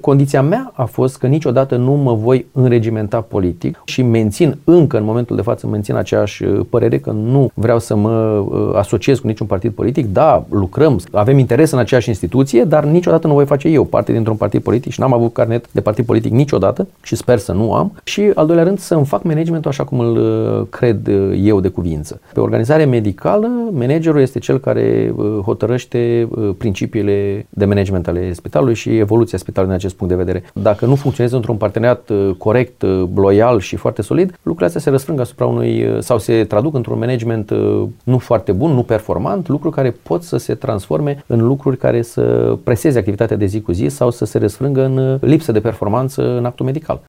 Condiția mea a fost că niciodată nu mă voi înregimenta politic și în momentul de față mențin aceeași părere că nu vreau să mă asociez cu niciun partid politic. Da, lucrăm, avem interes în aceeași instituție, dar niciodată nu voi face eu parte dintr-un partid politic și n-am avut carnet de partid politic niciodată și sper să nu am. Și al doilea rând să-mi fac managementul așa cum îl cred eu de cuvință. Pe organizare medicală, managerul este cel care hotărăște principiile de management ale spitalului și evoluția spitalului din acest punct de vedere. Dacă nu funcționează într-un parteneriat corect, loial și foarte solid, lucrurile astea se răsfrâng asupra sau se traduc într-un management nu foarte bun, nu performant, lucruri care pot să se transforme în lucruri care să preseze activitatea de zi cu zi sau să se răsfrângă în lipsă de performanță în actul medical.